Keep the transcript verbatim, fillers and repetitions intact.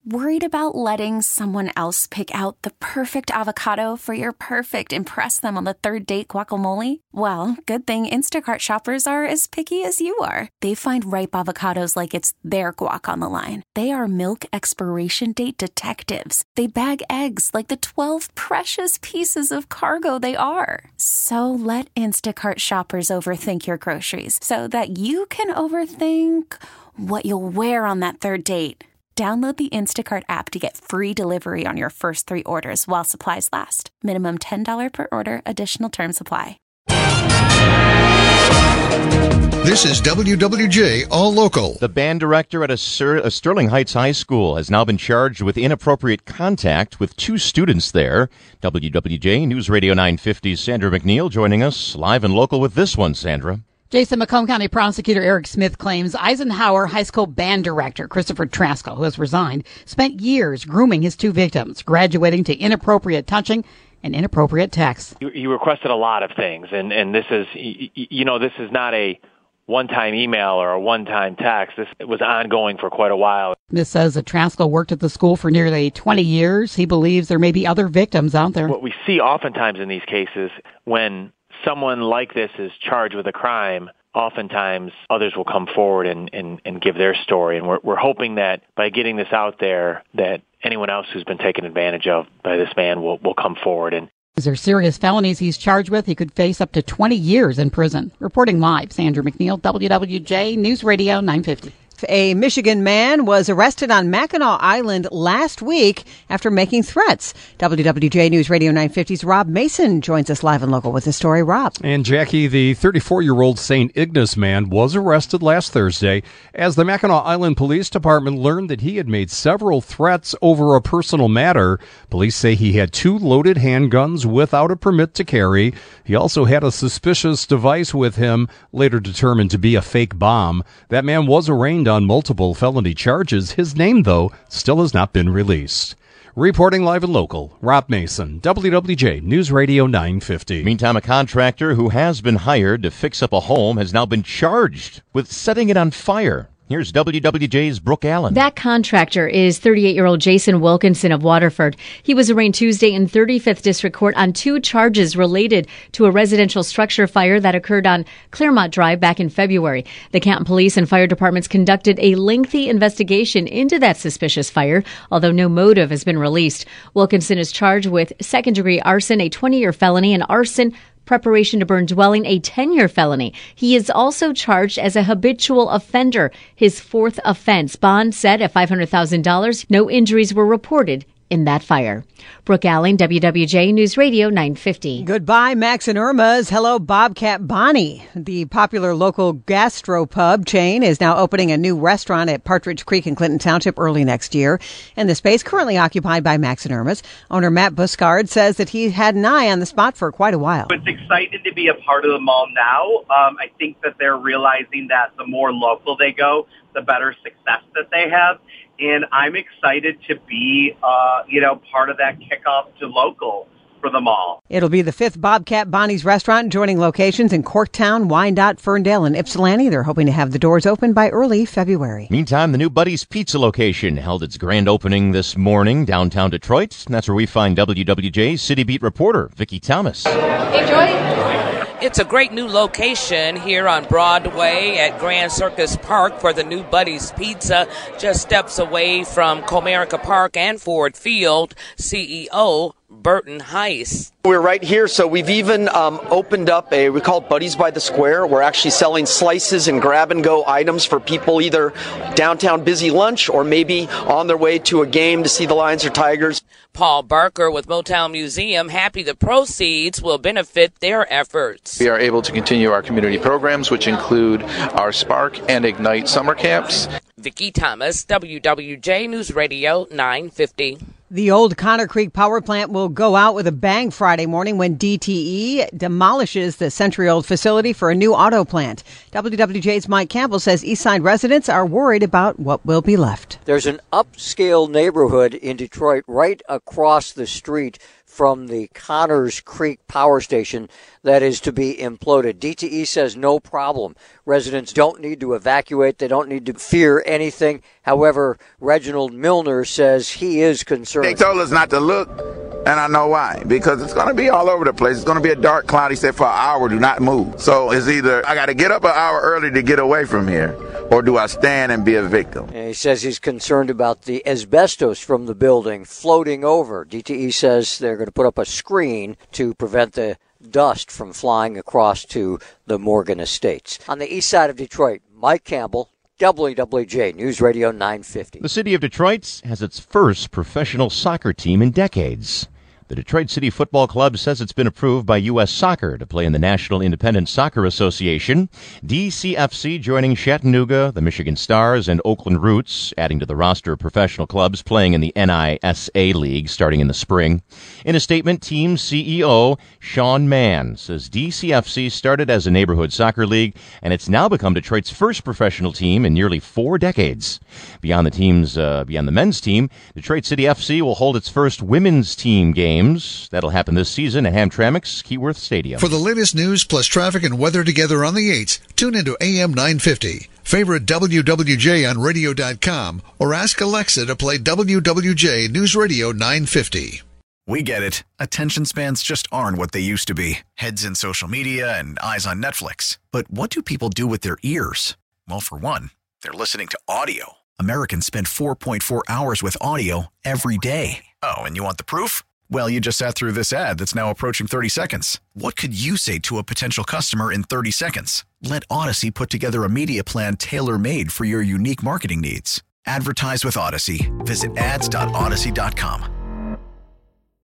Worried about letting someone else pick out the perfect avocado for your perfect impress them on the third date guacamole? Well, good thing Instacart shoppers are as picky as you are. They find ripe avocados like it's their guac on the line. They are milk expiration date detectives. They bag eggs like the twelve precious pieces of cargo they are. So let Instacart shoppers overthink your groceries so that you can overthink what you'll wear on that third date. Download the Instacart app to get free delivery on your first three orders while supplies last. Minimum ten dollars per order. Additional terms apply. This is W W J All Local. The band director at a, Sir, a Sterling Heights High School has now been charged with inappropriate contact with two students there. W W J News Radio nine fifty's Sandra McNeil joining us live and local with this one, Sandra. Jason, Macomb County Prosecutor Eric Smith claims Eisenhower High School band director Christopher Traskell, who has resigned, spent years grooming his two victims, graduating to inappropriate touching and inappropriate texts. He requested a lot of things, and, and this is, you know, this is not a one-time email or a one-time text. This was ongoing for quite a while. Smith says that Traskell worked at the school for nearly twenty years. He believes there may be other victims out there. What we see oftentimes in these cases, when someone like this is charged with a crime, oftentimes others will come forward and, and, and give their story. And we're, we're hoping that by getting this out there, that anyone else who's been taken advantage of by this man will, will come forward. And These are serious felonies he's charged with. He could face up to twenty years in prison. Reporting live, Sandra McNeil, W W J News Radio nine fifty. A Michigan man was arrested on Mackinac Island last week after making threats. W W J News Radio nine fifty's Rob Mason joins us live and local with the story. Rob. And Jackie, the thirty-four-year-old Saint Ignace man was arrested last Thursday as the Mackinac Island Police Department learned that he had made several threats over a personal matter. Police say he had two loaded handguns without a permit to carry. He also had a suspicious device with him, later determined to be a fake bomb. That man was arraigned on multiple felony charges. His name, though, still has not been released. Reporting live and local, Rob Mason, W W J News Radio nine fifty. Meantime, a contractor who has been hired to fix up a home has now been charged with setting it on fire. Here's W W J's Brooke Allen. That contractor is thirty-eight-year-old Jason Wilkinson of Waterford. He was arraigned Tuesday in thirty-fifth District Court on two charges related to a residential structure fire that occurred on Claremont Drive back in February. The Canton Police and Fire Departments conducted a lengthy investigation into that suspicious fire, although no motive has been released. Wilkinson is charged with second-degree arson, a twenty-year felony, and arson, preparation to burn dwelling, a ten-year felony. He is also charged as a habitual offender, his fourth offense. Bond set at five hundred thousand dollars. No injuries were reported in that fire. Brooke Allen, W W J News Radio nine fifty. Goodbye, Max and Irma's. Hello, Bobcat Bonnie. The popular local gastropub chain is now opening a new restaurant at Partridge Creek in Clinton Township early next year. And the space currently occupied by Max and Irma's. Owner Matt Buscard says that he had an eye on the spot for quite a while. It's exciting to be a part of the mall now. Um, I think that they're realizing that the more local they go, the better success that they have. And I'm excited to be, uh, you know, part of that kickoff to local for the mall. It'll be the fifth Bobcat Bonnie's restaurant, joining locations in Corktown, Wyandotte, Ferndale, and Ypsilanti. They're hoping to have the doors open by early February. Meantime, the new Buddy's Pizza location held its grand opening this morning downtown Detroit. And that's where we find W W J's City Beat reporter, Vicki Thomas. Hey, Joy. It's a great new location here on Broadway at Grand Circus Park for the new Buddy's Pizza, just steps away from Comerica Park and Ford Field. C E O Burton Heiss. We're right here, so we've even um, opened up a, we call it Buddies by the Square. We're actually selling slices and grab-and-go items for people either downtown busy lunch or maybe on their way to a game to see the Lions or Tigers. Paul Barker with Motown Museum, happy the proceeds will benefit their efforts. We are able to continue our community programs, which include our Spark and Ignite summer camps. Vicki Thomas, W W J News Radio nine fifty. The old Connor Creek power plant will go out with a bang Friday morning when D T E demolishes the century-old facility for a new auto plant. W W J's Mike Campbell says Eastside residents are worried about what will be left. There's an upscale neighborhood in Detroit right across the street from the Connors Creek power station that is to be imploded. D T E says no problem. Residents don't need to evacuate. They don't need to fear anything. However, Reginald Milner says he is concerned. They told us not to look, and I know why. Because it's going to be all over the place. It's going to be a dark cloud. He said for an hour, do not move. So it's either I got to get up an hour early to get away from here, or do I stand and be a victim? And he says he's concerned about the asbestos from the building floating over. D T E says they're going to put up a screen to prevent the dust from flying across to the Morgan Estates. On the east side of Detroit, Mike Campbell, W W J News Radio nine fifty. The city of Detroit has its first professional soccer team in decades. The Detroit City Football Club says it's been approved by U S Soccer to play in the National Independent Soccer Association. D C F C joining Chattanooga, the Michigan Stars, and Oakland Roots, adding to the roster of professional clubs playing in the N I S A League starting in the spring. In a statement, team C E O Sean Mann says D C F C started as a neighborhood soccer league, and it's now become Detroit's first professional team in nearly four decades. Beyond the teams, uh, beyond the men's team, Detroit City F C will hold its first women's team game. That'll happen this season at Hamtramck's Keyworth Stadium. For the latest news plus traffic and weather together on the eights, tune into A M nine fifty. Favorite W W J on radio dot com or ask Alexa to play W W J News Radio nine fifty. We get it. Attention spans just aren't what they used to be. Heads in social media and eyes on Netflix. But what do people do with their ears? Well, for one, they're listening to audio. Americans spend four point four hours with audio every day. Oh, and you want the proof? Well, you just sat through this ad that's now approaching thirty seconds. What could you say to a potential customer in thirty seconds? Let Odyssey put together a media plan tailor-made for your unique marketing needs. Advertise with Odyssey. Visit ads dot odyssey dot com.